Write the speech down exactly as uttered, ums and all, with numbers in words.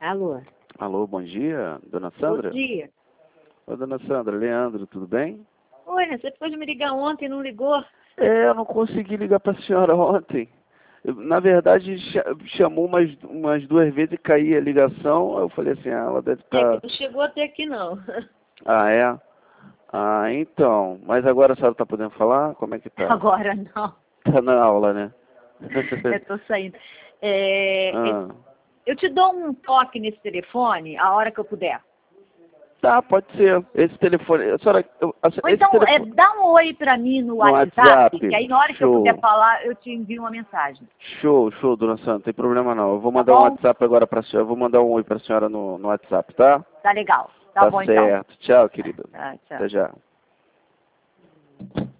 Alô? Alô, bom dia, dona Sandra? Bom dia. Oi, dona Sandra, Leandro, tudo bem? Oi, né? Você ficou de me ligar ontem e não ligou? É, eu não consegui ligar para a senhora ontem. Eu, na verdade, cha- chamou umas, umas duas vezes e caía a ligação. Eu falei assim, ah, ela deve É que estar... não chegou até aqui, não. Ah, é? Ah, então. Mas agora a senhora está podendo falar? Como é que tá? Agora não. Tá na aula, né? Eu tô saindo. É, é, Ah. eu te dou um toque nesse telefone a hora que eu puder. Tá, pode ser. Esse telefone... A senhora... eu- a- Ou esse então, é, telefone... dá um oi pra mim no No WhatsApp, WhatsApp. que aí na hora que eu puder Show. falar, eu te envio uma mensagem. Show, show, dona Sandra, não tem problema não. Eu vou Tá mandar um bom? WhatsApp agora para a senhora. Eu vou mandar um oi para a senhora no, no WhatsApp, tá? Tá legal. Tá, Tá bom, então. certo. Tchau, querida. Tá, tchau. Até já.